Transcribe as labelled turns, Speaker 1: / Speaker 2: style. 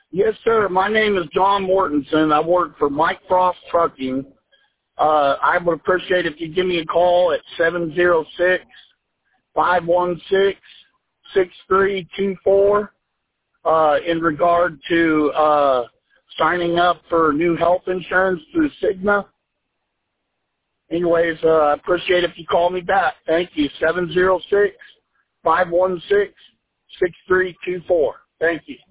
Speaker 1: Yes, sir. My name is John Mortensen. I work for Mike Frost Trucking. I would appreciate if you give me a call at 706-516-6324 in regard to signing up for new health insurance through Cigna. Anyways, I appreciate if you call me back. Thank you. 706-516-6324. Thank you.